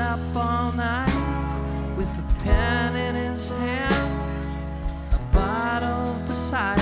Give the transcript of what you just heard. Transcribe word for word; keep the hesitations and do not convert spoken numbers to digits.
up all night with a pen in his hand, a bottle beside